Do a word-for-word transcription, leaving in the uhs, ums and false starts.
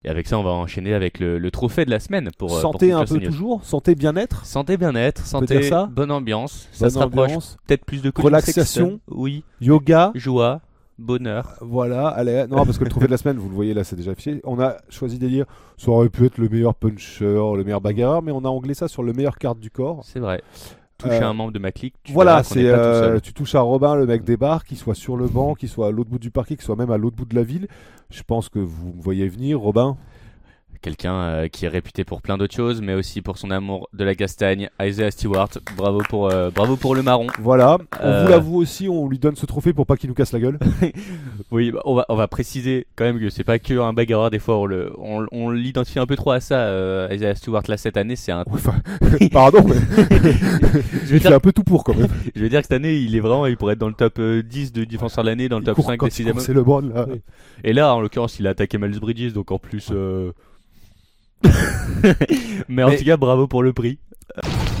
Et avec ça, on va enchaîner avec le, le trophée de la semaine pour euh, Santé pour un conclure peu ce news. toujours, santé bien-être, Santé, bien-être, On peut dire santé, ça bonne ambiance. Ça bonne se rapproche ambiance, peut-être plus de Colin relaxation. Sexton. Oui, yoga. joie, bonheur. Voilà, allez, non, parce que le trophée de la semaine, vous le voyez là, c'est déjà affiché. On a choisi d'élire, ça aurait pu être le meilleur puncher, le meilleur bagarreur, mais on a anglais ça sur le meilleur carte du corps. C'est vrai. Toucher Euh, un membre de ma clique, tu Voilà, verras qu'on c'est n'est pas tout euh, seul. tu touches à Robin, le mec débarque, qu'il soit sur le banc, qu'il soit à l'autre bout du parquet, qu'il soit même à l'autre bout de la ville. Je pense que vous me voyez venir, Robin. Quelqu'un euh, qui est réputé pour plein d'autres choses, mais aussi pour son amour de la castagne, Isaiah Stewart. Bravo pour, euh, bravo pour le marron. Voilà, on Euh, vous l'avoue aussi, on lui donne ce trophée pour pas qu'il nous casse la gueule. Oui, bah, on va, on va préciser quand même que c'est pas que un bagarreur. Des fois, on le, on, on l'identifie un peu trop à ça. Euh, Isaiah Stewart là cette année, c'est un. Enfin, pardon, mais Je veux il fait dire, un peu tout pour quand même. je veux dire que cette année, il est vraiment, il pourrait être dans le top euh, dix de défenseur de l'année, dans le Il top court cinq quand des il sixième. court, c'est le bon là. Et là, en l'occurrence, il a attaqué Miles Bridges, donc en plus. euh, Mais en Mais- tout cas, bravo pour le prix.